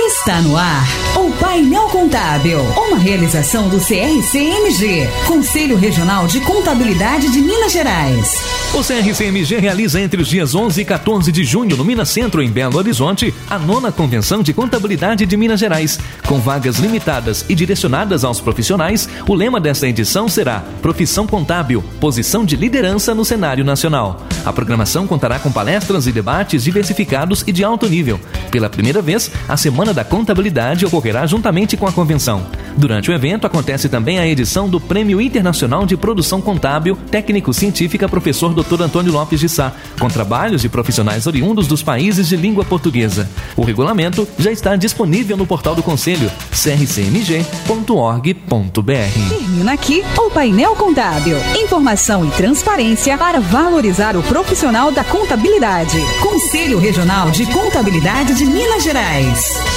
Está no ar o Painel Contábil, uma realização do CRCMG, Conselho Regional de Contabilidade de Minas Gerais. O CRCMG realiza entre os dias 11 e 14 de junho, no Minas Centro, em Belo Horizonte, a 9ª Convenção de Contabilidade de Minas Gerais. Com vagas limitadas e direcionadas aos profissionais, o lema desta edição será Profissão Contábil, posição de liderança no cenário nacional. A programação contará com palestras e debates diversificados e de alto nível. Pela primeira vez, a Semana da Contabilidade ocorrerá juntamente com a convenção. Durante o evento, acontece também a edição do Prêmio Internacional de Produção Contábil Técnico-Científica Professor Dr. Antônio Lopes de Sá, com trabalhos de profissionais oriundos dos países de língua portuguesa. O regulamento já está disponível no portal do Conselho, crcmg.org.br. Termina aqui o Painel Contábil. Informação e transparência para valorizar o profissional da contabilidade. Conselho Regional de Contabilidade de Minas Gerais.